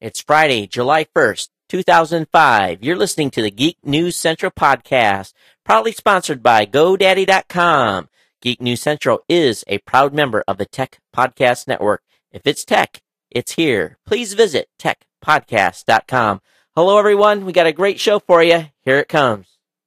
It's Friday, July 1st, 2005. You're listening to the Geek News Central podcast, proudly sponsored by GoDaddy.com. Geek News Central is a proud member of the Tech Podcast Network. If it's tech, it's here. Please visit techpodcast.com. Hello, everyone. We got a great show for you. Here it comes.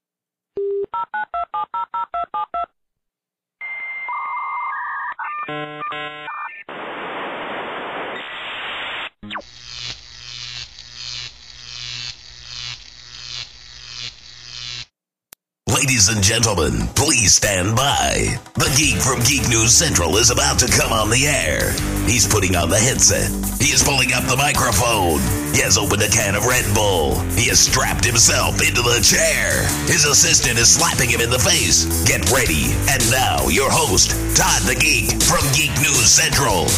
Ladies and gentlemen, please stand by. The geek from Geek News Central is about to come on the air. He's putting on the headset. He is pulling up the microphone. He has opened a can of Red Bull. He has strapped himself into the chair. His assistant is slapping him in the face. Get ready. And now, your host, Todd the Geek from Geek News Central.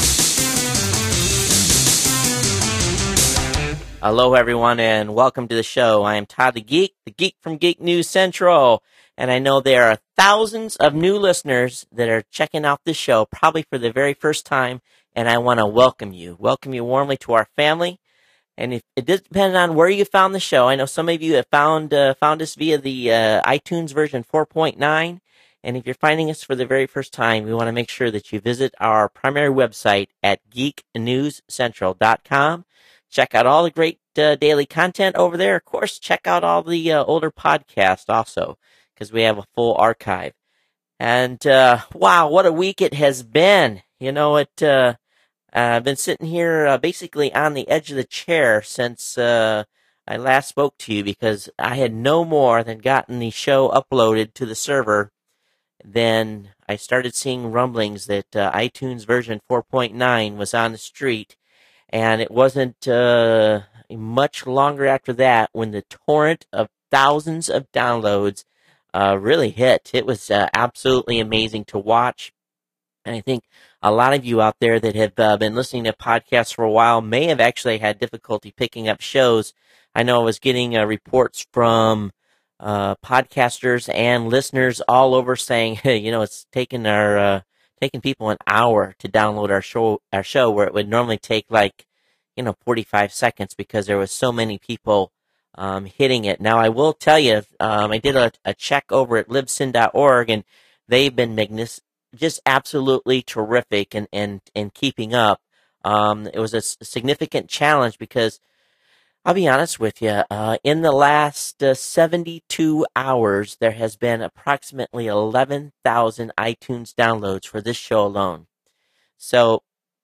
Hello, everyone, and welcome to the show. I am Todd the Geek from Geek News Central, and I know there are thousands of new listeners that are checking out this show, probably for the very first time, and I want to welcome you warmly to our family. And if it does depend on where you found the show. I know some of you have found us via the iTunes version 4.9, and if you're finding us for the very first time, we want to make sure that you visit our primary website at geeknewscentral.com. Check out all the great daily content over there. Of course, check out all the older podcasts also, because we have a full archive. And wow, what a week it has been. You know, I've been sitting here basically on the edge of the chair since I last spoke to you, because I had no more than gotten the show uploaded to the server. Then I started seeing rumblings that iTunes version 4.9 was on the street. And it wasn't much longer after that when the torrent of thousands of downloads really hit. It was absolutely amazing to watch. And I think a lot of you out there that have been listening to podcasts for a while may have actually had difficulty picking up shows. I know I was getting reports from podcasters and listeners all over saying, hey, you know, it's taking people an hour to download our show where it would normally take 45 seconds, because there was so many people hitting it. Now, I will tell you, I did a check over at libsyn.org, and they've been just absolutely terrific in keeping up. It was a significant challenge because, I'll be honest with you, in the last 72 hours, there has been approximately 11,000 iTunes downloads for this show alone. So,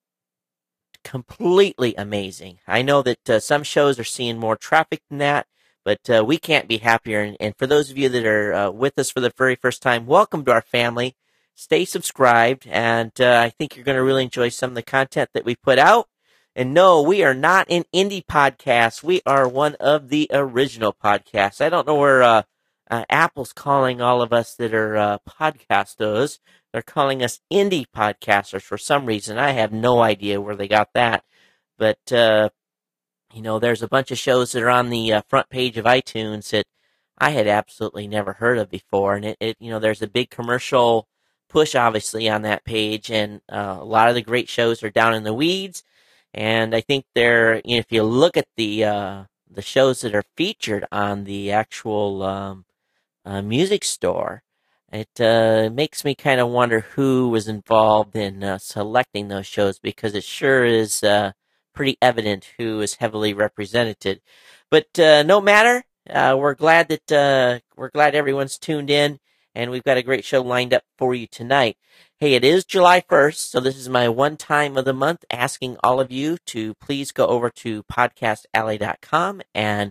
completely amazing. I know that some shows are seeing more traffic than that, but we can't be happier. And for those of you that are with us for the very first time, welcome to our family. Stay subscribed, and I think you're going to really enjoy some of the content that we put out. And no, we are not an indie podcast. We are one of the original podcasts. I don't know where Apple's calling all of us that are podcasters. They're calling us indie podcasters for some reason. I have no idea where they got that. But, there's a bunch of shows that are on the front page of iTunes that I had absolutely never heard of before. And there's a big commercial push, obviously, on that page. And a lot of the great shows are down in the weeds. And I think if you look at the shows that are featured on the actual music store, it makes me kind of wonder who was involved in selecting those shows, because it sure is pretty evident who is heavily represented. But no matter, we're glad everyone's tuned in, and we've got a great show lined up for you tonight. Hey, it is July 1st, so this is my one time of the month asking all of you to please go over to podcastalley.com and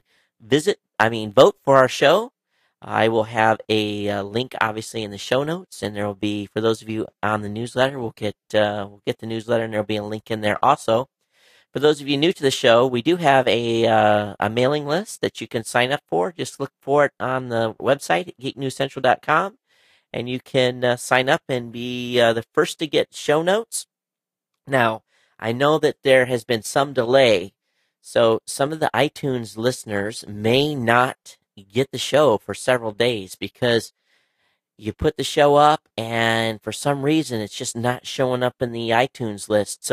vote for our show. I will have a link, obviously, in the show notes, and there will be, for those of you on the newsletter, we'll get the newsletter, and there will be a link in there also. For those of you new to the show, we do have a mailing list that you can sign up for. Just look for it on the website, geeknewscentral.com. And you can sign up and be the first to get show notes. Now, I know that there has been some delay, so some of the iTunes listeners may not get the show for several days, because you put the show up and for some reason it's just not showing up in the iTunes list. So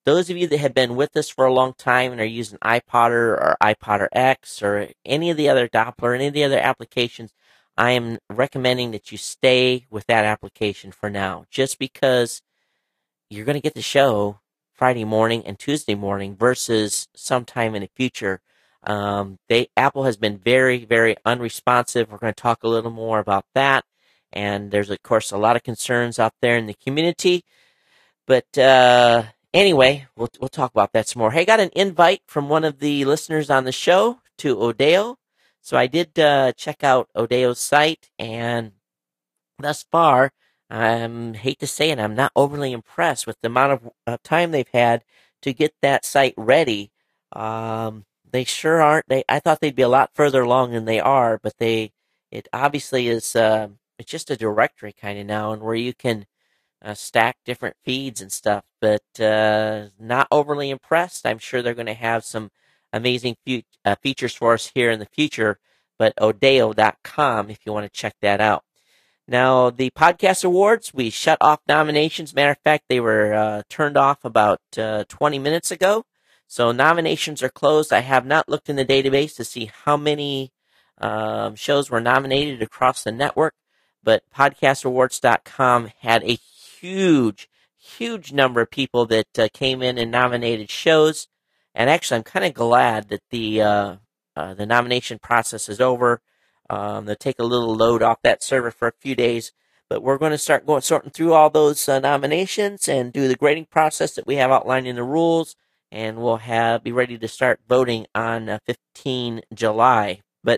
those of you that have been with us for a long time and are using iPodder or iPodder X or any of the other Doppler, any of the other applications, I am recommending that you stay with that application for now, just because you're going to get the show Friday morning and Tuesday morning versus sometime in the future. Apple has been very, very unresponsive. We're going to talk a little more about that. And there's, of course, a lot of concerns out there in the community. But anyway, we'll talk about that some more. Hey, I got an invite from one of the listeners on the show to Odeo. So I did check out Odeo's site, and thus far, I hate to say it, I'm not overly impressed with the amount of time they've had to get that site ready. They sure aren't. I thought they'd be a lot further along than they are, but it obviously is. It's just a directory kind of now, and where you can stack different feeds and stuff. But not overly impressed. I'm sure they're going to have some amazing features for us here in the future. But Odeo.com if you want to check that out. Now, the podcast awards, we shut off nominations. Matter of fact, they were turned off about 20 minutes ago. So nominations are closed. I have not looked in the database to see how many shows were nominated across the network, but podcastawards.com had a huge number of people that came in and nominated shows. And actually, I'm kind of glad that the nomination process is over. They'll take a little load off that server for a few days, but we're going to start sorting through all those nominations and do the grading process that we have outlined in the rules, and we'll be ready to start voting on 15 July. But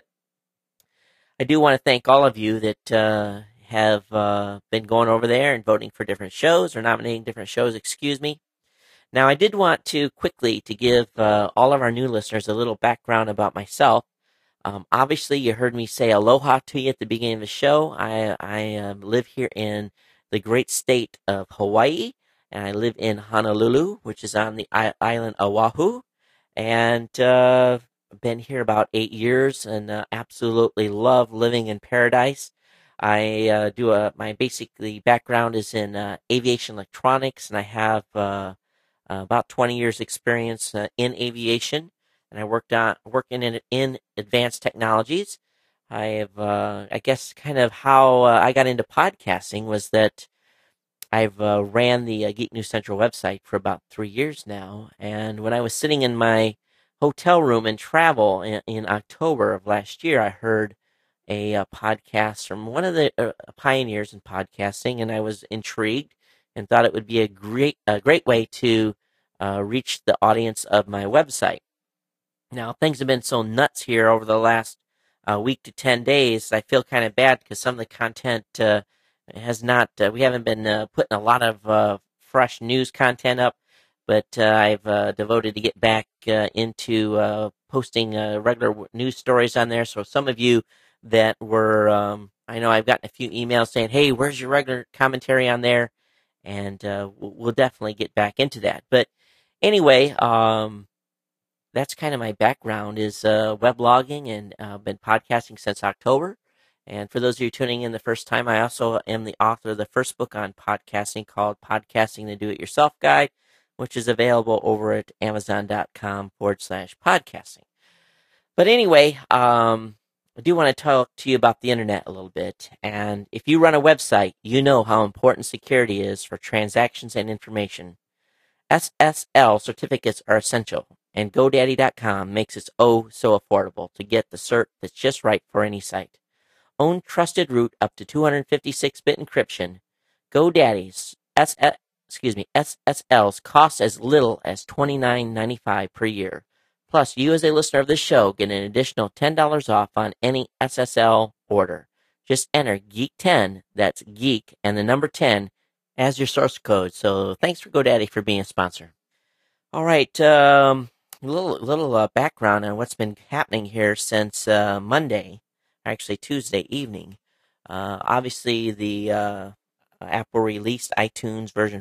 I do want to thank all of you that have been going over there and voting for different shows or nominating different shows. Excuse me. Now, I did want to quickly to give all of our new listeners a little background about myself. Obviously, you heard me say aloha to you at the beginning of the show. I live here in the great state of Hawaii, and I live in Honolulu, which is on the island Oahu, and been here about 8 years, and absolutely love living in paradise. I my basically background is in aviation electronics, and I have about 20 years experience in aviation. And I working in advanced technologies. I guess kind of how I got into podcasting was that I've ran the Geek News Central website for about 3 years now. And when I was sitting in my hotel room in travel in October of last year, I heard a podcast from one of the pioneers in podcasting, and I was intrigued and thought it would be a great way to reach the audience of my website. Now, things have been so nuts here over the last week to 10 days. I feel kind of bad because some of the content has not, we haven't been putting a lot of fresh news content up, but I've devoted to get back into posting regular news stories on there. So some of you that were, I know I've gotten a few emails saying, hey, where's your regular commentary on there? And we'll definitely get back into that. But anyway, that's kind of my background is weblogging, and I've been podcasting since October. And for those of you tuning in the first time, I also am the author of the first book on podcasting called Podcasting the Do-It-Yourself Guide, which is available over at amazon.com/podcasting. But anyway, I do want to talk to you about the internet a little bit. And if you run a website, you know how important security is for transactions and information. SSL certificates are essential, and GoDaddy.com makes it oh so affordable to get the cert that's just right for any site. Own trusted root up to 256-bit encryption. GoDaddy's SSLs cost as little as $29.95 per year. Plus, you as a listener of this show get an additional $10 off on any SSL order. Just enter Geek10, that's Geek and the number 10, as your source code. So thanks for GoDaddy for being a sponsor. All right, little background on what's been happening here since Monday, actually Tuesday evening. Obviously, the Apple released iTunes version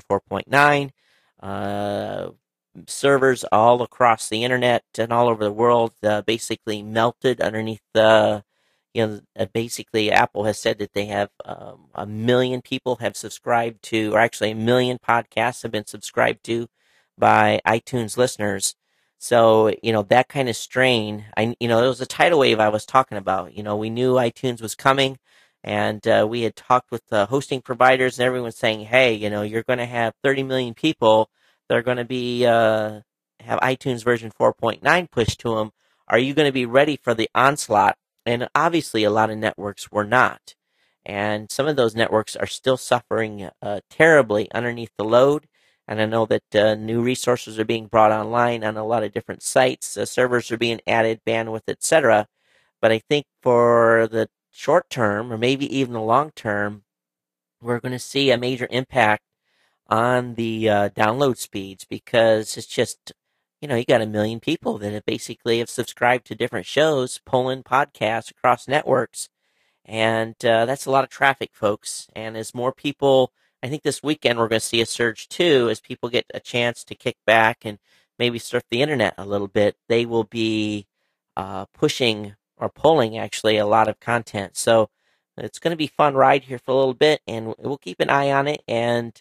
4.9. Servers all across the internet and all over the world basically melted underneath the. Basically, Apple has said that they have 1 million people have subscribed to, or actually 1 million podcasts have been subscribed to by iTunes listeners. So, that kind of strain, it was a tidal wave I was talking about. We knew iTunes was coming, and we had talked with the hosting providers, and everyone saying, hey, you're going to have 30 million people that are going to be have iTunes version 4.9 pushed to them. Are you going to be ready for the onslaught? And obviously, a lot of networks were not. And some of those networks are still suffering terribly underneath the load. And I know that new resources are being brought online on a lot of different sites. Servers are being added, bandwidth, etc. But I think for the short term, or maybe even the long term, we're going to see a major impact on the download speeds, because it's just, you got a million people that basically have subscribed to different shows, pulling podcasts across networks. And that's a lot of traffic, folks. And as more people, I think this weekend we're going to see a surge too, as people get a chance to kick back and maybe surf the internet a little bit. They will be pushing or pulling actually a lot of content. So it's going to be a fun ride here for a little bit, and we'll keep an eye on it, and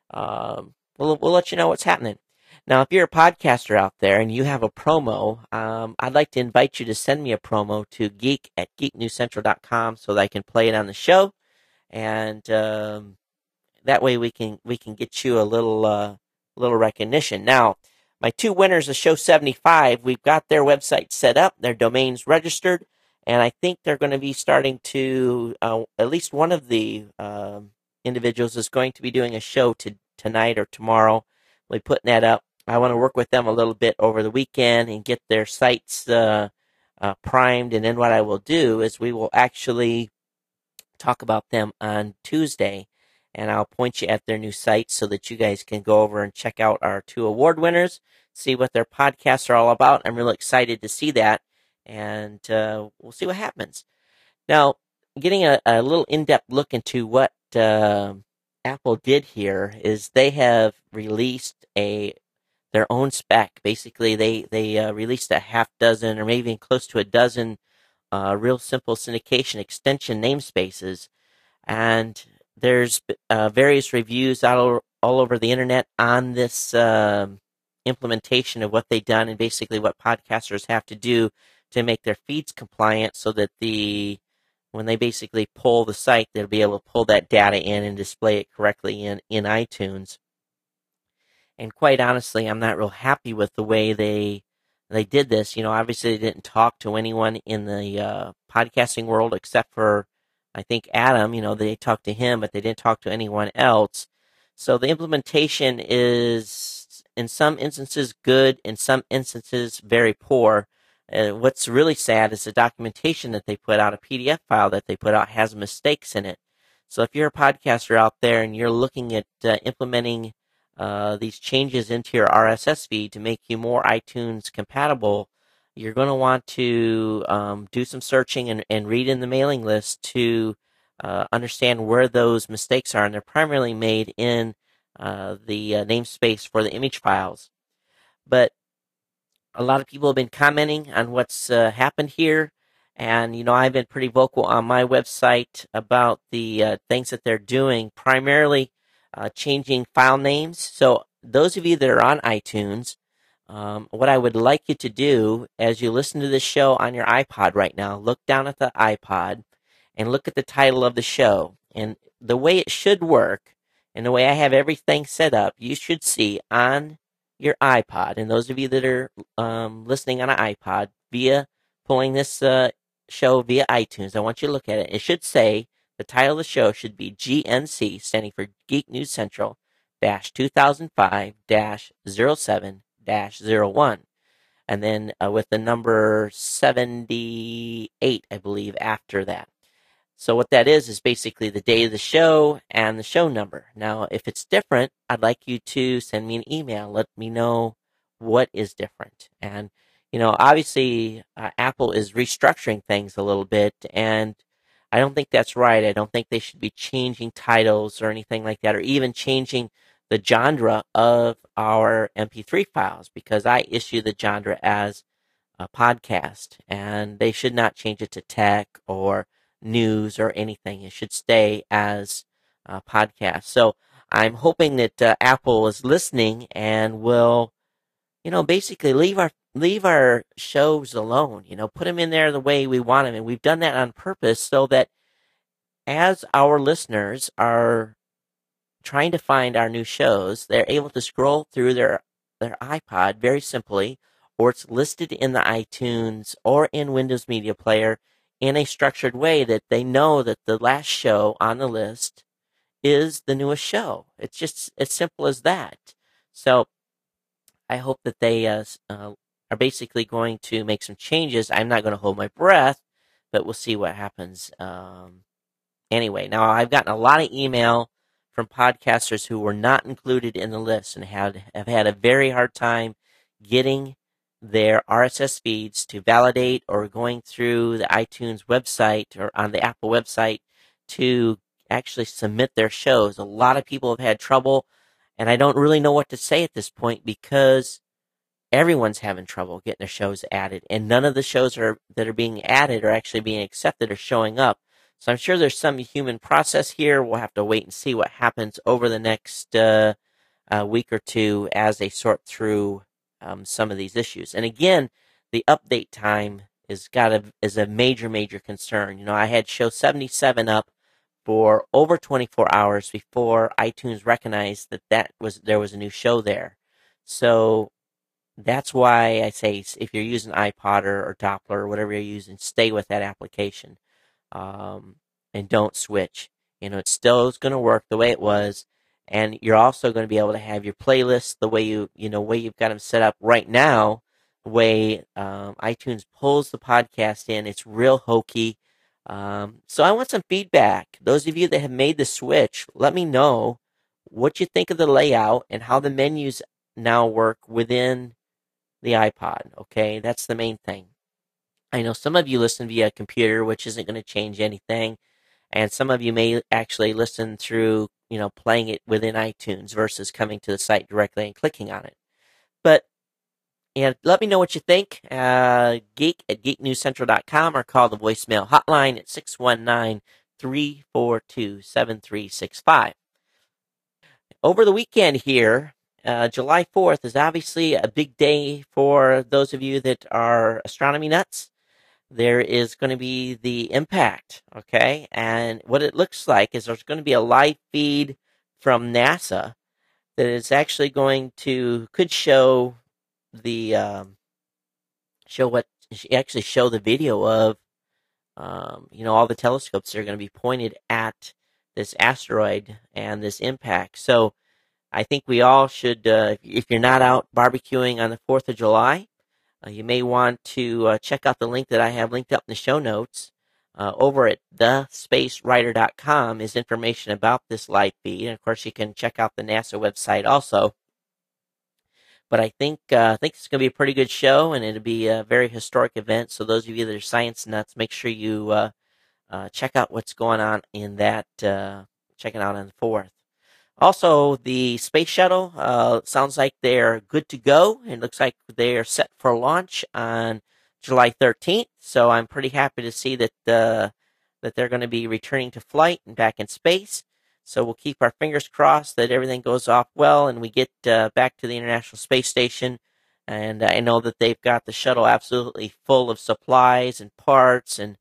we'll let you know what's happening. Now, if you're a podcaster out there and you have a promo, I'd like to invite you to send me a promo to geek@geeknewscentral.com so that I can play it on the show, and that way we can get you a little recognition. Now, my two winners of Show 75, we've got their website set up, their domains registered, and I think they're going to be starting to, at least one of the individuals is going to be doing a show tonight or tomorrow. We'll be putting that up. I want to work with them a little bit over the weekend and get their sites primed. And then what I will do is we will actually talk about them on Tuesday. And I'll point you at their new site so that you guys can go over and check out our two award winners, see what their podcasts are all about. I'm really excited to see that. And we'll see what happens. Now, getting a little in-depth look into what Apple did here is they have released their own spec. Basically, they released a half dozen or maybe even close to a dozen real simple syndication extension namespaces, and there's various reviews all over the internet on this implementation of what they've done and basically what podcasters have to do to make their feeds compliant, so that when they basically pull the site, they'll be able to pull that data in and display it correctly in iTunes. And quite honestly, I'm not real happy with the way they did this. Obviously they didn't talk to anyone in the podcasting world except for, I think, Adam. They talked to him, but they didn't talk to anyone else. So the implementation is, in some instances, good, in some instances, very poor. What's really sad is the documentation that they put out, a PDF file that they put out, has mistakes in it. So if you're a podcaster out there and you're looking at implementing these changes into your RSS feed to make you more iTunes compatible, you're going to want to do some searching and read in the mailing list to understand where those mistakes are. And they're primarily made in the namespace for the image files. But a lot of people have been commenting on what's happened here. And, I've been pretty vocal on my website about the things that they're doing, primarily changing file names. So those of you that are on iTunes, what I would like you to do as you listen to this show on your iPod right now, look down at the iPod and look at the title of the show. And the way it should work, and the way I have everything set up, you should see on your iPod, and those of you that are listening on an iPod via pulling this show via iTunes, I want you to look at it. It should say, the title of the show should be GNC, standing for Geek News Central, -2005-07-01. And then with the number 78, I believe, after that. So what that is basically the day of the show and the show number. Now, if it's different, I'd like you to send me an email. Let me know what is different. And, obviously, Apple is restructuring things a little bit, and I don't think that's right. I don't think they should be changing titles or anything like that, or even changing the genre of our MP3 files, because I issue the genre as a podcast, and they should not change it to tech or news or anything. It should stay as a podcast. So I'm hoping that Apple is listening and will, basically leave our shows alone. Put them in there the way we want them, and we've done that on purpose so that as our listeners are trying to find our new shows, they're able to scroll through their iPod very simply, or it's listed in the iTunes or in Windows Media Player in a structured way that they know that the last show on the list is the newest show. It's just as simple as that. So I hope that they are basically going to make some changes. I'm not going to hold my breath, but we'll see what happens. Anyway, now I've gotten a lot of email from podcasters who were not included in the list and have had a very hard time getting their RSS feeds to validate, or going through the iTunes website or on the Apple website to actually submit their shows. A lot of people have had trouble, and I don't really know what to say at this point because everyone's having trouble getting their shows added, and none of the shows that are being added or actually being accepted or showing up. So I'm sure there's some human process here. We'll have to wait and see what happens over the next week or two as they sort through some of these issues. And again, the update time is a major concern. I had show 77 up for over 24 hours before iTunes recognized that there was a new show there. So that's why I say, if you're using iPod or Doppler or whatever you're using, stay with that application. And don't switch. It still is going to work the way it was, and you're also going to be able to have your playlists the way you've got them set up right now. The way iTunes pulls the podcast in, it's real hokey. So I want some feedback. Those of you that have made the switch, let me know what you think of the layout and how the menus now work within the iPod. Okay, that's the main thing. I know some of you listen via a computer, which isn't going to change anything. And some of you may actually listen through, playing it within iTunes versus coming to the site directly and clicking on it. But, let me know what you think. Geek@geeknewscentral.com, or call the voicemail hotline at 619-342-7365. Over the weekend here, July 4th is obviously a big day for those of you that are astronomy nuts. There is going to be the impact, okay? And what it looks like is there's going to be a live feed from NASA that is actually could show the, show the video of, all the telescopes that are going to be pointed at this asteroid and this impact. So I think we all should, if you're not out barbecuing on the 4th of July, you may want to check out the link that I have linked up in the show notes. Over at thespacewriter.com is information about this live feed. And of course, you can check out the NASA website also. But I think it's going to be a pretty good show, and it'll be a very historic event. So those of you that are science nuts, make sure you check out what's going on in that. Check it out on the 4th. Also, the space shuttle sounds like they're good to go. It looks like they are set for launch on July 13th. So I'm pretty happy to see that they're going to be returning to flight and back in space. So we'll keep our fingers crossed that everything goes off well and we get back to the International Space Station. And I know that they've got the shuttle absolutely full of supplies and parts, and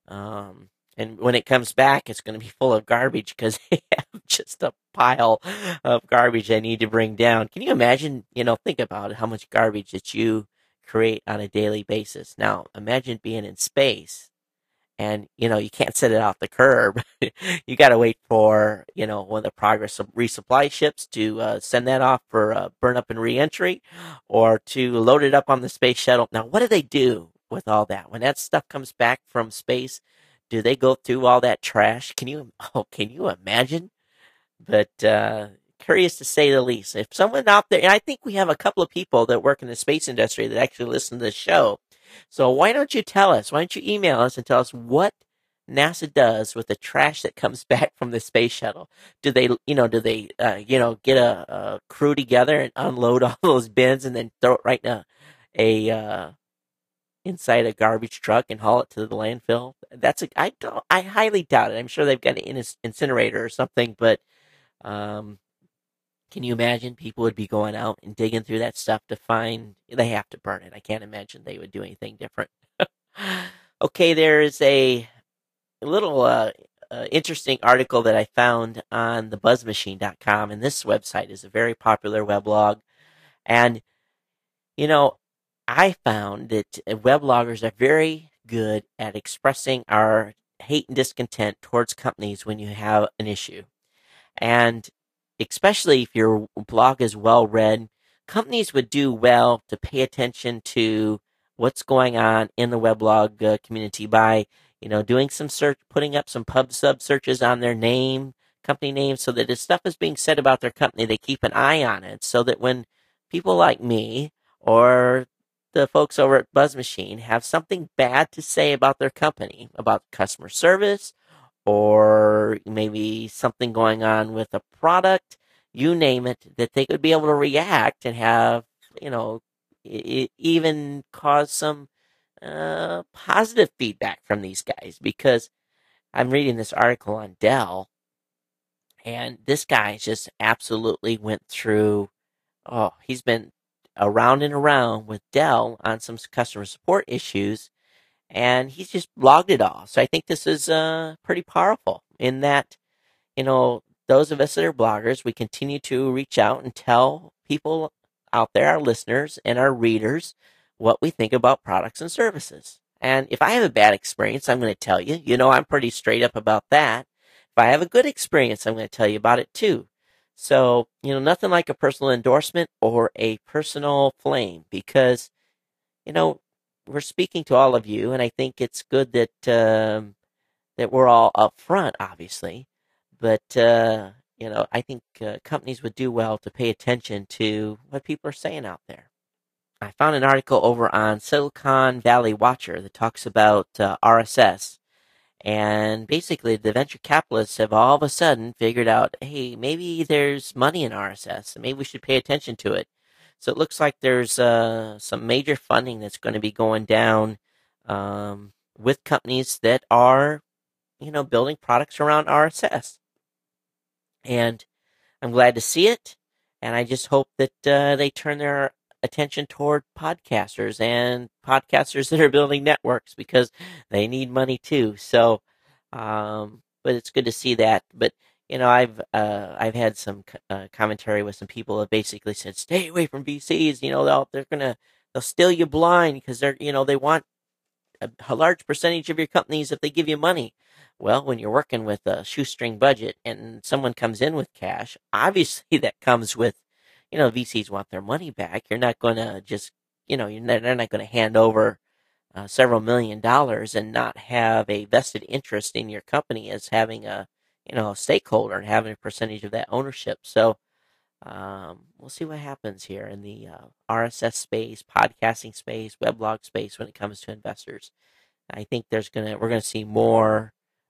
when it comes back, it's going to be full of garbage because they have just a pile of garbage they need to bring down. Can you imagine, think about it, how much garbage that you create on a daily basis. Now, imagine being in space and, you can't set it off the curb. You got to wait for, one of the Progress resupply ships to send that off for burn up and reentry, or to load it up on the space shuttle. Now, what do they do with all that? When that stuff comes back from space, do they go through all that trash? Can you imagine? But curious to say the least. If someone out there, and I think we have a couple of people that work in the space industry that actually listen to the show. So why don't you tell us? Why don't you email us and tell us what NASA does with the trash that comes back from the space shuttle? Do they get a crew together and unload all those bins and then throw it right in inside a garbage truck and haul it to the landfill? I highly doubt it. I'm sure they've got an incinerator or something, but Can you imagine people would be going out and digging through that stuff to find, they have to burn it. I can't imagine they would do anything different. Okay, there is a little interesting article that I found on thebuzzmachine.com, and this website is a very popular weblog. And, you know, I found that webloggers are very good at expressing our hate and discontent towards companies when you have an issue. And especially if your blog is well read, companies would do well to pay attention to what's going on in the weblog community by, doing some search, putting up some pub sub searches on their name, company name, so that if stuff is being said about their company, they keep an eye on it, so that when people like me or the folks over at BuzzMachine have something bad to say about their company, about customer service, or maybe something going on with a product, you name it, that they could be able to react and have, even cause some positive feedback from these guys. Because I'm reading this article on Dell, and this guy just absolutely went through, he's been around and around with Dell on some customer support issues, and he's just logged it all. So I think this is pretty powerful in that, those of us that are bloggers, we continue to reach out and tell people out there, our listeners and our readers, what we think about products and services. And if I have a bad experience, I'm going to tell you. I'm pretty straight up about that. If I have a good experience, I'm going to tell you about it too. So, nothing like a personal endorsement or a personal flame, because, we're speaking to all of you, and I think it's good that that we're all upfront, obviously. But I think companies would do well to pay attention to what people are saying out there. I found an article over on Silicon Valley Watcher that talks about RSS. And basically, the venture capitalists have all of a sudden figured out, hey, maybe there's money in RSS, and maybe we should pay attention to it. So it looks like there's some major funding that's going to be going down with companies that are, building products around RSS. And I'm glad to see it. And I just hope that they turn their attention toward podcasters and podcasters that are building networks, because they need money too. So, but it's good to see that. But I've had some commentary with some people that basically said, stay away from VCs. They'll steal you blind, because they want a large percentage of your companies if they give you money. Well, when you're working with a shoestring budget and someone comes in with cash, obviously that comes with, VCs want their money back. You're not going to just, they're not going to hand over several $1 million and not have a vested interest in your company as having a stakeholder and having a percentage of that ownership. So we'll see what happens here in the RSS space, podcasting space, weblog space when it comes to investors. I think we're gonna see more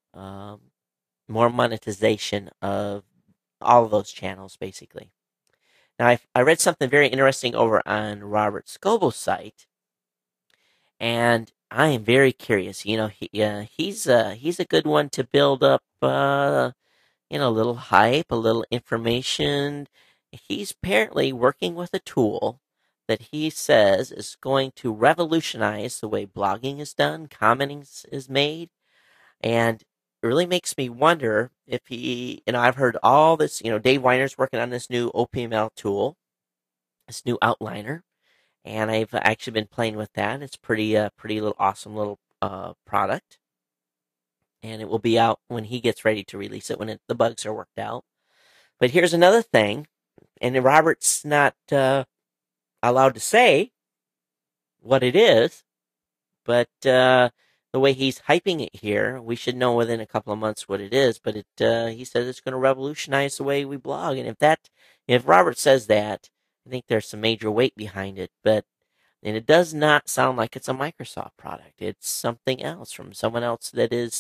monetization of all of those channels, basically. Now, I read something very interesting over on Robert Scoble's site, and I am very curious. He's a good one to build up, a little hype, a little information. He's apparently working with a tool that he says is going to revolutionize the way blogging is done, commenting is made, and it really makes me wonder if he, I've heard all this, Dave Weiner's working on this new OPML tool, this new outliner, and I've actually been playing with that. It's pretty little awesome little product, and it will be out when he gets ready to release it, when the bugs are worked out. But here's another thing, and Robert's not allowed to say what it is, but the way he's hyping it here, we should know within a couple of months what it is. But he says it's going to revolutionize the way we blog, and if Robert says that, I think there's some major weight behind it. And it does not sound like it's a Microsoft product. It's something else from someone else that is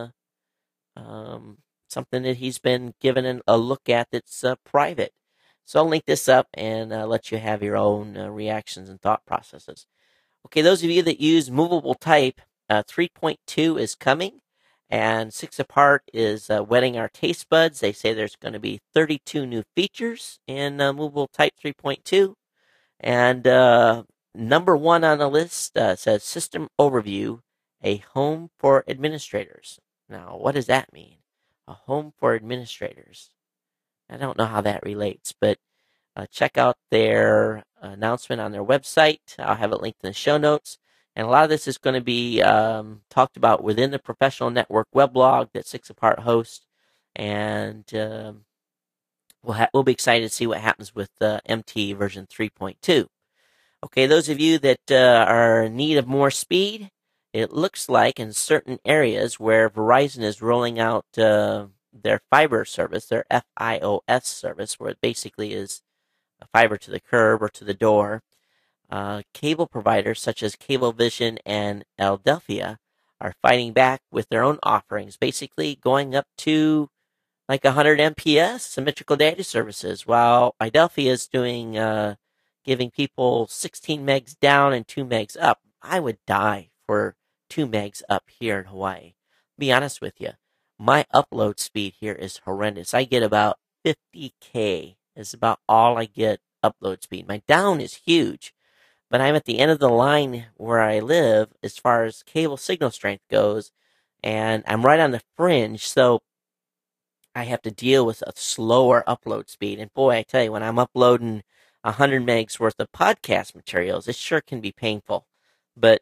something that he's been given a look at that's private. So I'll link this up and let you have your own reactions and thought processes. Okay, those of you that use movable type, 3.2 is coming, And Six Apart is whetting our taste buds. They say there's going to be 32 new features in Movable Type 3.2. And number one on the list says System Overview, a home for administrators. Now, what does that mean? A home for administrators. I don't know how that relates, but check out their announcement on their website. I'll have it linked in the show notes. And a lot of this is going to be talked about within the Professional Network weblog that Six Apart hosts. And we'll be excited to see what happens with MT version 3.2. Okay, those of you that are in need of more speed, it looks like in certain areas where Verizon is rolling out their fiber service, their FiOS service, where it basically is a fiber to the curb or to the door, cable providers such as Cablevision and Adelphia are fighting back with their own offerings, basically going up to like 100 MPS symmetrical data services, while Adelphia is doing giving people 16 megs down and 2 megs up. I would die for 2 megs up here in Hawaii. Be honest with you, my upload speed here is horrendous. I get about 50K is about all I get upload speed. My down is huge, but I'm at the end of the line where I live as far as cable signal strength goes, and I'm right on the fringe, so I have to deal with a slower upload speed. And boy, I tell you, when I'm uploading 100 megs worth of podcast materials, it sure can be painful. But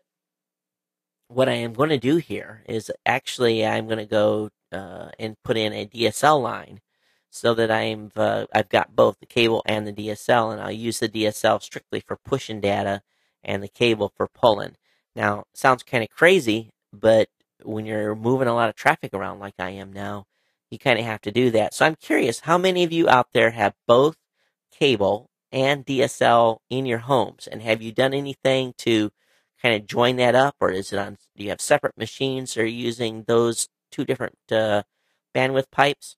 what I am going to do here is actually I'm going to go and put in a DSL line so that I've got both the cable and the DSL, and I'll use the DSL strictly for pushing data and the cable for pulling. Now, sounds kind of crazy, but when you're moving a lot of traffic around like I am now, you kind of have to do that. So I'm curious, how many of you out there have both cable and DSL in your homes? And have you done anything to kind of join that up, or is it on? Do you have separate machines, or are you using those two different bandwidth pipes?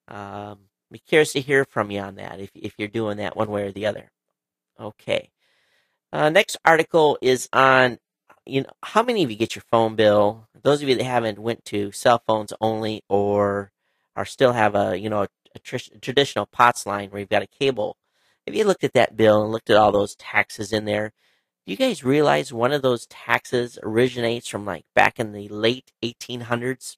Be curious to hear from you on that if you're doing that one way or the other. Okay. Next article is on, how many of you get your phone bill? Those of you that haven't went to cell phones only or still have a traditional POTS line where you've got a cable. Have you looked at that bill and looked at all those taxes in there? Do you guys realize one of those taxes originates from like back in the late 1800s?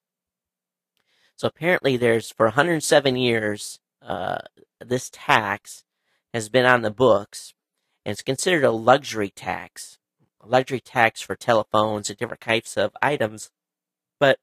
So apparently for 107 years, this tax has been on the books, and it's considered a luxury tax for telephones and different types of items. But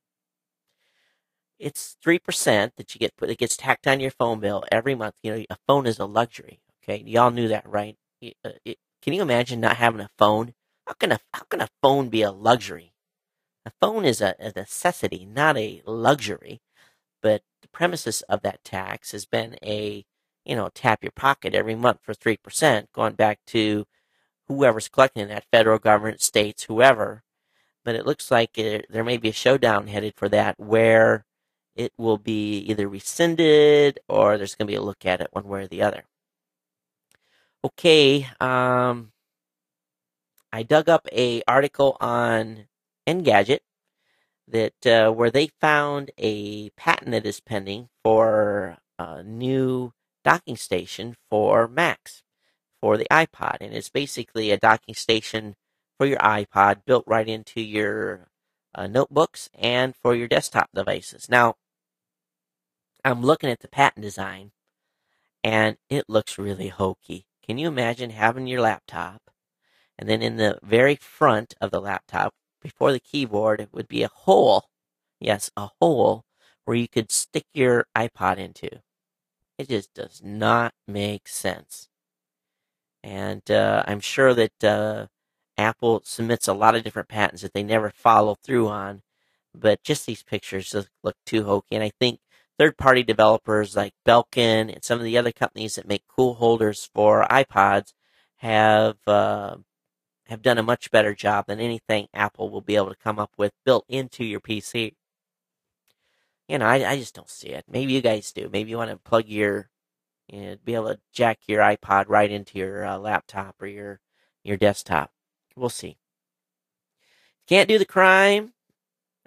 it's 3% that gets tacked on your phone bill every month. A phone is a luxury. Okay, y'all knew that, right? Can you imagine not having a phone? How can a phone be a luxury? A phone is a necessity, not a luxury. But the premises of that tax has been tap your pocket every month for 3%, going back to whoever's collecting that, federal government, states, whoever. But it looks like there may be a showdown headed for that where it will be either rescinded or there's going to be a look at it one way or the other. Okay, I dug up a article on Engadget that where they found a patent that is pending for a new docking station for Macs for the iPod, and it's basically a docking station for your iPod built right into your notebooks and for your desktop devices. Now, I'm looking at the patent design, and it looks really hokey. Can you imagine having your laptop, and then in the very front of the laptop, before the keyboard, it would be a hole. Yes, a hole where you could stick your iPod into. It just does not make sense. And I'm sure that Apple submits a lot of different patents that they never follow through on. But just these pictures just look too hokey. And I think third-party developers like Belkin and some of the other companies that make cool holders for iPods have done a much better job than anything Apple will be able to come up with built into your PC. I just don't see it. Maybe you guys do. Maybe you want to plug be able to jack your iPod right into your laptop or your desktop. We'll see. Can't do the crime.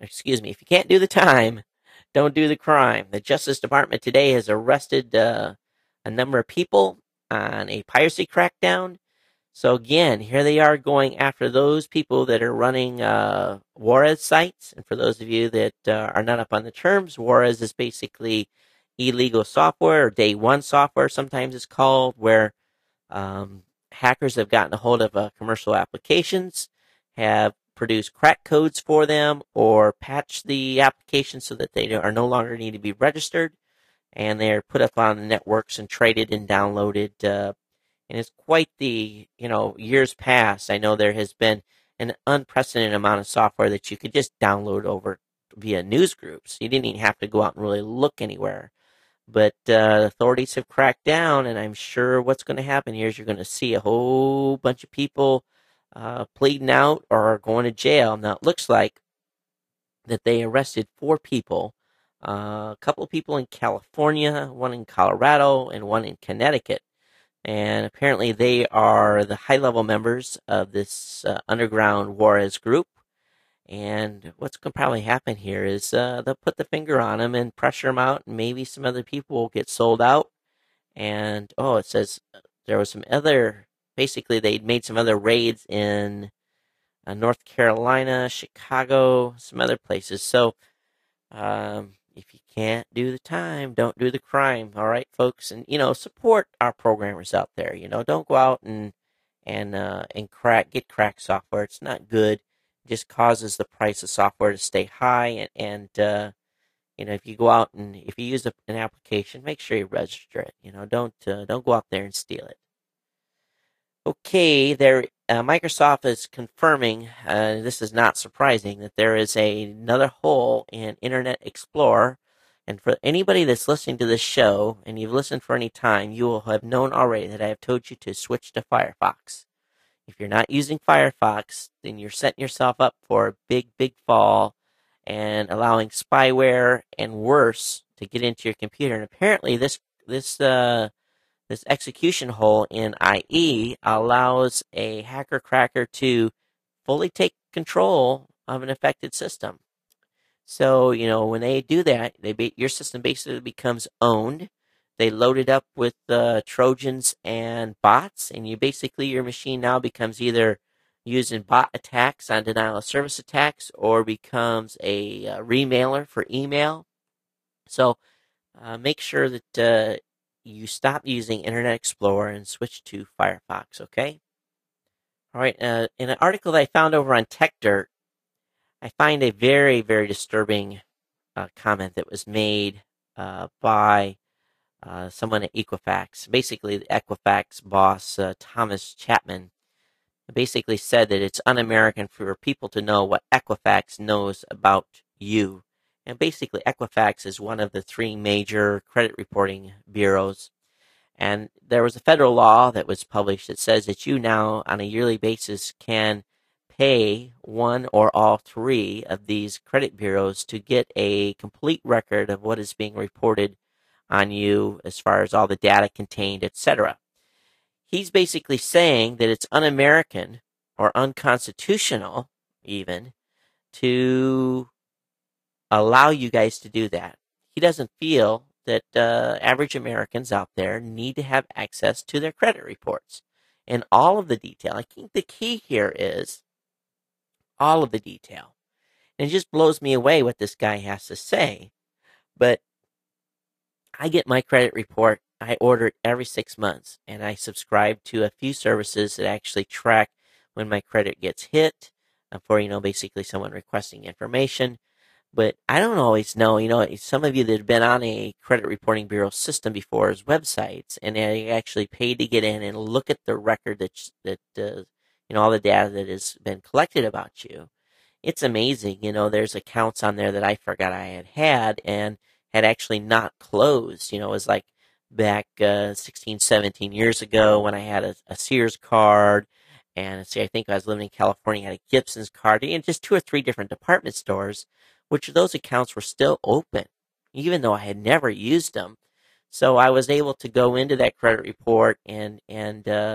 excuse me, if you can't do the time, don't do the crime. The Justice Department today has arrested a number of people on a piracy crackdown. So again, here they are going after those people that are running Juarez sites. And for those of you that are not up on the terms, Juarez is basically illegal software, or day one software sometimes it's called, where hackers have gotten a hold of commercial applications, have produced crack codes for them, or patched the applications so that they are no longer need to be registered, and they're put up on the networks and traded and downloaded. And it's quite the, years past. I know there has been an unprecedented amount of software that you could just download over via news groups. You didn't even have to go out and really look anywhere. But authorities have cracked down, and I'm sure what's going to happen here is you're going to see a whole bunch of people pleading out or going to jail. Now, it looks like that they arrested 4 people, a couple of people in California, one in Colorado, and one in Connecticut. And apparently they are the high-level members of this underground Juarez group. And what's going to probably happen here is they'll put the finger on them and pressure them out, and maybe some other people will get sold out. And, it says there was some other, basically they'd made some other raids in North Carolina, Chicago, some other places. So if you can't do the time, don't do the crime. All right, folks, and support our programmers out there. Don't go out and get crack software. It's not good. It just causes the price of software to stay high. And if you go out and if you use an application, make sure you register it. Don't go out there and steal it. Okay, Microsoft is confirming, this is not surprising, that there is another hole in Internet Explorer. And for anybody that's listening to this show, and you've listened for any time, you will have known already that I have told you to switch to Firefox. If you're not using Firefox, then you're setting yourself up for a big, big fall and allowing spyware and worse to get into your computer. And apparently this execution hole in IE allows a hacker cracker to fully take control of an affected system. So, when they do that, your system basically becomes owned. They load it up with Trojans and bots, and your machine now becomes either used in bot attacks on denial of service attacks, or becomes a remailer for email. So make sure that you stop using Internet Explorer and switch to Firefox, okay? All right, in an article that I found over on TechDirt, I find a very, very disturbing comment that was made by someone at Equifax. Basically, the Equifax boss, Thomas Chapman, basically said that it's un-American for people to know what Equifax knows about you. And basically, Equifax is one of the 3 major credit reporting bureaus. And there was a federal law that was published that says that you now, on a yearly basis, can pay one or all 3 of these credit bureaus to get a complete record of what is being reported on you as far as all the data contained, etc. He's basically saying that it's un-American or unconstitutional even to allow you guys to do that. He doesn't feel that average Americans out there need to have access to their credit reports and all of the detail. I think the key here is all of the detail. And it just blows me away what this guy has to say. But I get my credit report. I order it every 6 months, and I subscribe to a few services that actually track when my credit gets hit for, basically someone requesting information. But I don't always know, some of you that have been on a credit reporting bureau system before as websites, and they actually paid to get in and look at the record that all the data that has been collected about you. It's amazing. There's accounts on there that I forgot I had and had actually not closed. It was like back 16, 17 years ago when I had a Sears card. And I think I was living in California, I had a Gibson's card, and just 2 or 3 different department stores, which those accounts were still open, even though I had never used them. So I was able to go into that credit report and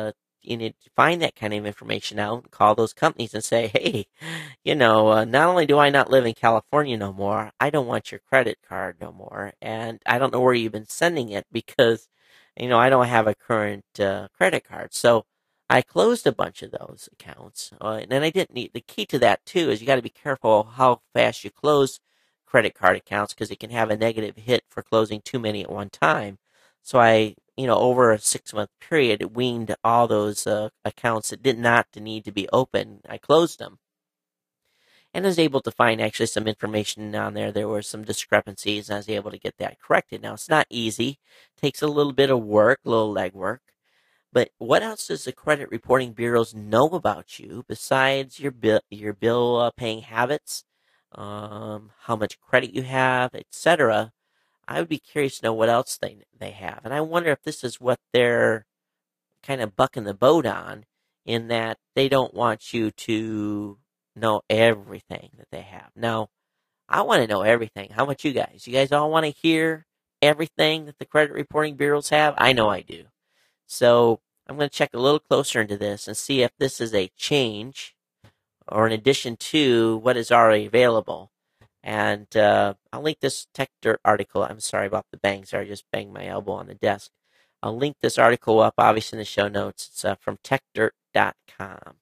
you need to find that kind of information out and call those companies and say, hey, not only do I not live in California no more, I don't want your credit card no more. And I don't know where you've been sending it because, I don't have a current credit card. So I closed a bunch of those accounts. And then I didn't need, the key to that too is you got to be careful how fast you close credit card accounts because it can have a negative hit for closing too many at one time. So I, over a 6-month period, weaned all those accounts that did not need to be open. I closed them. And I was able to find actually some information on there. There were some discrepancies, and I was able to get that corrected. Now, it's not easy. It takes a little bit of work, a little legwork. But what else does the credit reporting bureaus know about you besides your bill paying habits, how much credit you have, etc.? I would be curious to know what else they have. And I wonder if this is what they're kind of bucking the boat on, in that they don't want you to know everything that they have. Now, I want to know everything. How about you guys? You guys all want to hear everything that the credit reporting bureaus have? I know I do. So I'm going to check a little closer into this and see if this is a change or an addition to what is already available. And I'll link this TechDirt article. I'm sorry about the bang. Sorry, I just banged my elbow on the desk. I'll link this article up, obviously, in the show notes. It's from techdirt.com.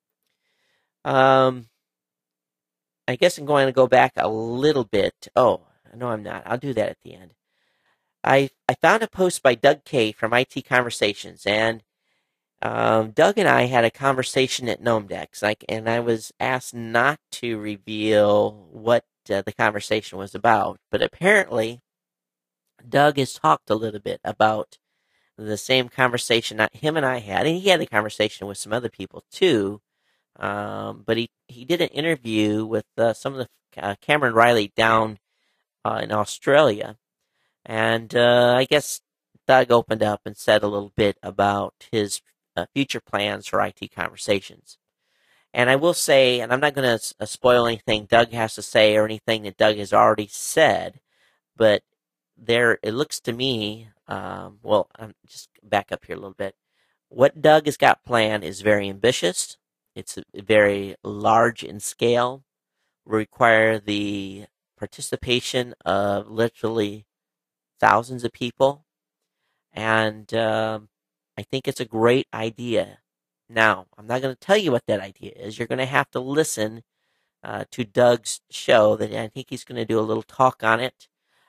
I guess I'm going to go back a little bit. Oh, no, I'm not. I'll do that at the end. I found a post by Doug Kaye from IT Conversations, and Doug and I had a conversation at GnomeDex, and I was asked not to reveal what the conversation was about, but apparently Doug has talked a little bit about the same conversation that him and I had, and he had a conversation with some other people too, but he did an interview with some of the Cameron Riley down in Australia, and I guess Doug opened up and said a little bit about his future plans for IT Conversations. And I will say, and I'm not going to spoil anything Doug has to say or anything that Doug has already said, but it looks to me, well, I'm just back up here a little bit. What Doug has got planned is very ambitious. It's very large in scale, require the participation of literally thousands of people, and I think it's a great idea. Now, I'm not going to tell you what that idea is. You're going to have to listen to Doug's show. That I think he's going to do a little talk on it.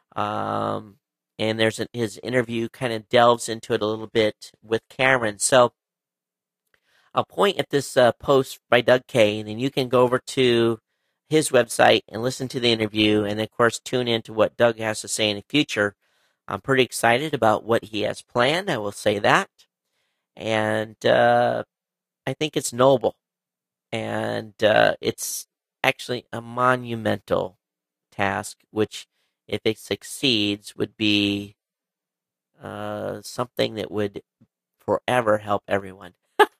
And his interview kind of delves into it a little bit with Cameron. So I'll point at this post by Doug Kaye, and then you can go over to his website and listen to the interview, and of course tune into what Doug has to say in the future. I'm pretty excited about what he has planned. I will say that. And I think it's noble, and it's actually a monumental task, which, if it succeeds, would be something that would forever help everyone.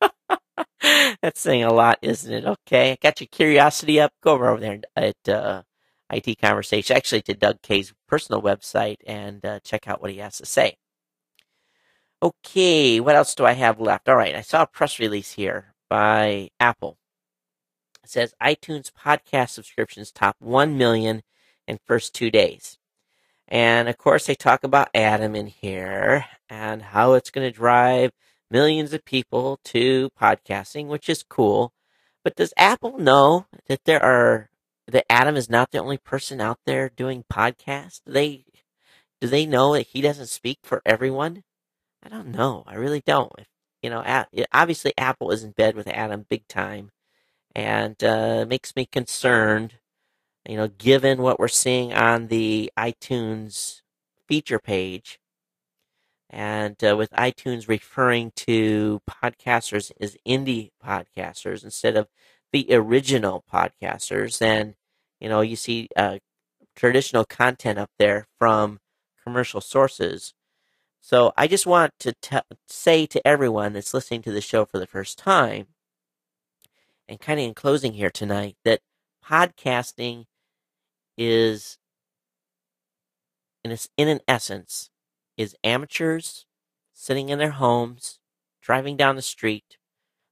That's saying a lot, isn't it? Okay, got your curiosity up? Go over there at IT Conversation, actually to Doug Kaye's personal website, and check out what he has to say. Okay, what else do I have left? All right, I saw a press release here by Apple. It says iTunes podcast subscriptions top 1 million in first 2 days. And of course, they talk about Adam in here and how it's going to drive millions of people to podcasting, which is cool. But does Apple know that that Adam is not the only person out there doing podcasts? Do they know that he doesn't speak for everyone? I don't know. I really don't. Obviously Apple is in bed with Adam big time, and makes me concerned, given what we're seeing on the iTunes feature page, and with iTunes referring to podcasters as indie podcasters instead of the original podcasters, then, you see traditional content up there from commercial sources. So I just want to say to everyone that's listening to the show for the first time, and kind of in closing here tonight, that podcasting is, in an essence, is amateurs sitting in their homes, driving down the street,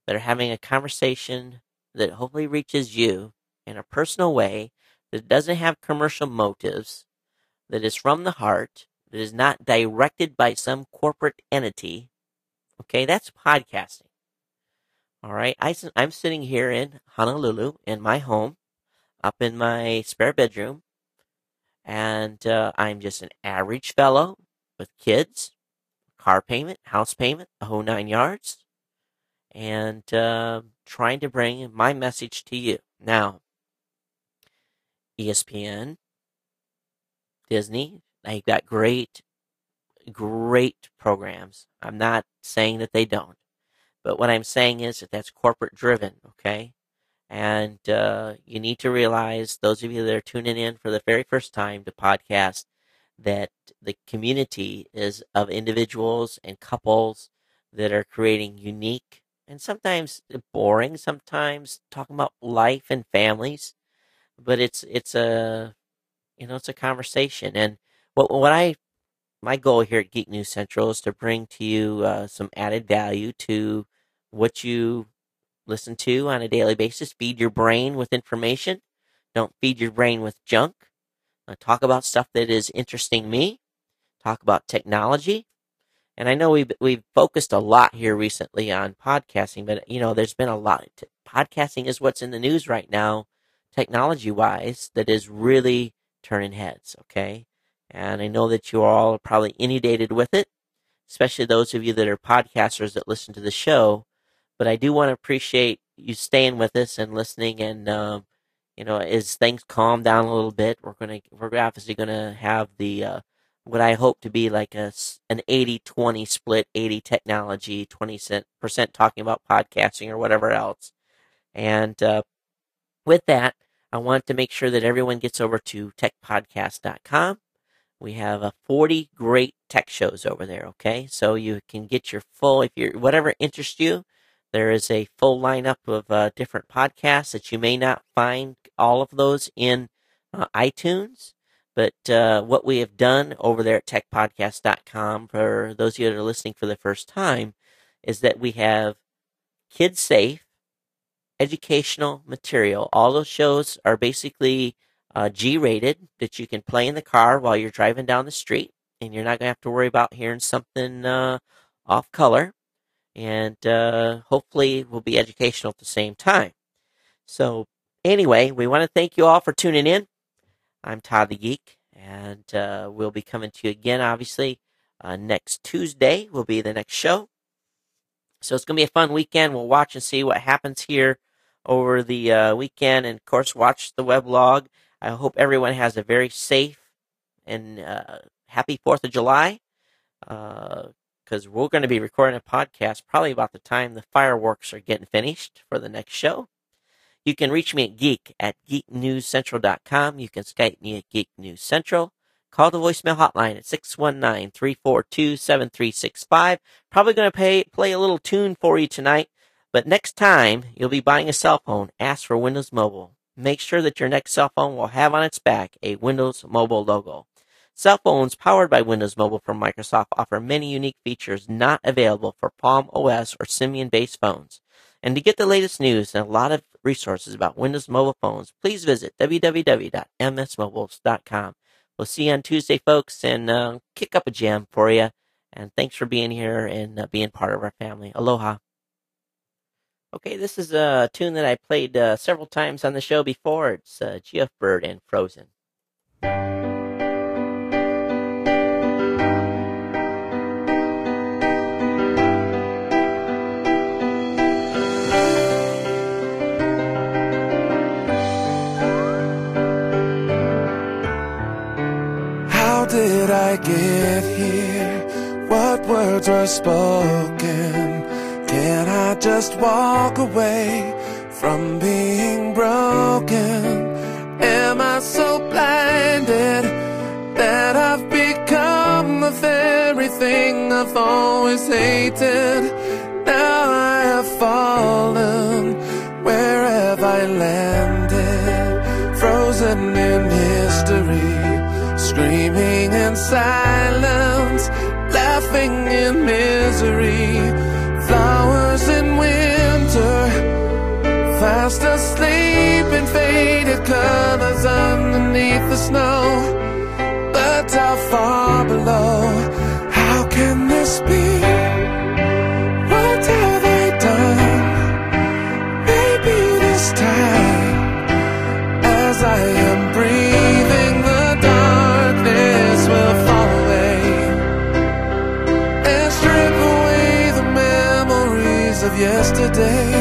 that are having a conversation that hopefully reaches you in a personal way, that doesn't have commercial motives, that is from the heart, that is not directed by some corporate entity. Okay, that's podcasting. All right, I'm sitting here in Honolulu in my home, up in my spare bedroom, and I'm just an average fellow with kids, car payment, house payment, the whole 9 yards, and trying to bring my message to you. Now, ESPN, Disney, they've got great programs. I'm not saying that they don't. But what I'm saying is that that's corporate driven, okay? And you need to realize, those of you that are tuning in for the very first time to podcast, that the community is of individuals and couples that are creating unique and sometimes boring, sometimes talking about life and families. But it's a conversation. And my goal here at Geek News Central is to bring to you some added value to what you listen to on a daily basis. Feed your brain with information. Don't feed your brain with junk. Talk about stuff that is interesting me. Talk about technology. And I know we've focused a lot here recently on podcasting, but there's been a lot. Podcasting is what's in the news right now, technology-wise, that is really turning heads, okay? And I know that you all are probably inundated with it, especially those of you that are podcasters that listen to the show. But I do want to appreciate you staying with us and listening. And as things calm down a little bit, we're obviously gonna have the what I hope to be like an 80-20 split, 80 technology, 20% talking about podcasting or whatever else. And with that, I want to make sure that everyone gets over to techpodcast.com. We have 40 great tech shows over there, okay? So you can get your full, whatever interests you. There is a full lineup of different podcasts that you may not find all of those in iTunes. But what we have done over there at techpodcast.com, for those of you that are listening for the first time, is that we have kid-safe, educational material. All those shows are basically G-rated, that you can play in the car while you're driving down the street, and you're not going to have to worry about hearing something off color. And hopefully will be educational at the same time. So anyway, we want to thank you all for tuning in. I'm Todd the Geek, and we'll be coming to you again, obviously. Next Tuesday will be the next show. So it's going to be a fun weekend. We'll watch and see what happens here over the weekend, and, of course, watch the weblog. I hope everyone has a very safe and happy 4th of July. Because we're going to be recording a podcast probably about the time the fireworks are getting finished for the next show. You can reach me at geeknewscentral.com. You can Skype me at Geek News Central. Call the voicemail hotline at 619-342-7365. Probably going to play a little tune for you tonight. But next time you'll be buying a cell phone, ask for Windows Mobile. Make sure that your next cell phone will have on its back a Windows Mobile logo. Cell phones powered by Windows Mobile from Microsoft offer many unique features not available for Palm OS or Symbian-based phones. And to get the latest news and a lot of resources about Windows Mobile phones, please visit www.msmobiles.com. We'll see you on Tuesday, folks, and kick up a jam for you. And thanks for being here and being part of our family. Aloha. Okay, this is a tune that I played several times on the show before. It's GF Bird and Frozen. Did I get here? What words were spoken? Can I just walk away from being broken? Am I so blinded that I've become the very thing I've always hated? Now I have fallen. Where have I landed? Frozen in history, screaming in silence, laughing in misery. Flowers in winter, fast asleep in faded colors underneath the snow. But how far below? How can this be? What have I done? Maybe this time, as I am breathing, the darkness will fall away and strip away the memories of yesterday.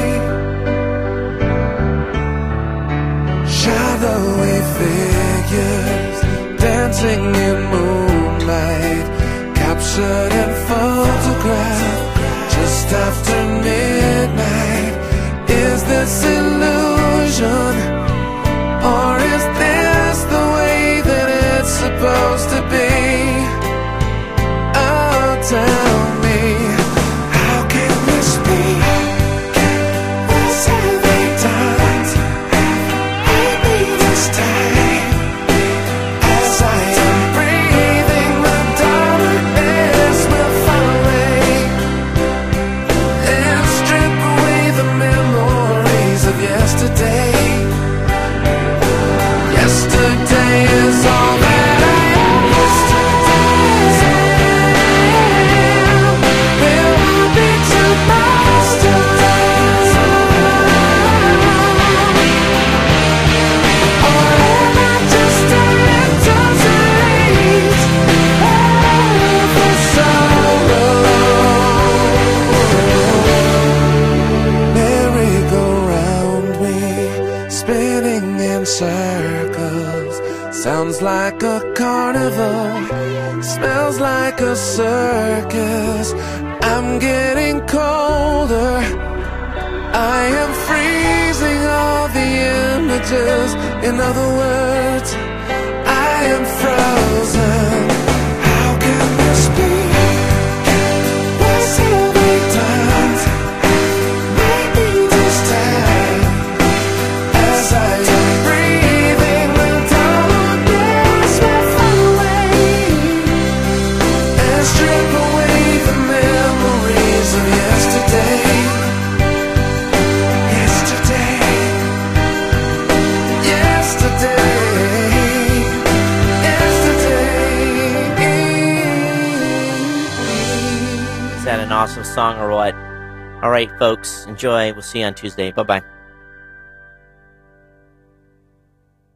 Shadowy figures dancing in moonlight, captured and photographed just after midnight. Is this illusion, or is this the way that it's supposed to be? Oh, tell me, how can this be? What have I done? Maybe this time, as I am breathing, the darkness will fall away and strip away the memories of yesterday. Yesterday is all that I am. Yesterday is all that I am. Will I be tomorrow? Yesterday is all that I am. Or am I just a little taste of the sorrow? Merry-go-round me, spinning in circles. Sounds like a carnival, smells like a circus. I'm getting colder, I am freezing all the images. In other words, I am frozen. How can this be? What have I done? Maybe this time, as I am breathing, the darkness will fall away and strip away the memories of yesterday. Yesterday, yesterday, yesterday. Is that an awesome song or what? All right, folks, enjoy. We'll see you on Tuesday. Bye-bye.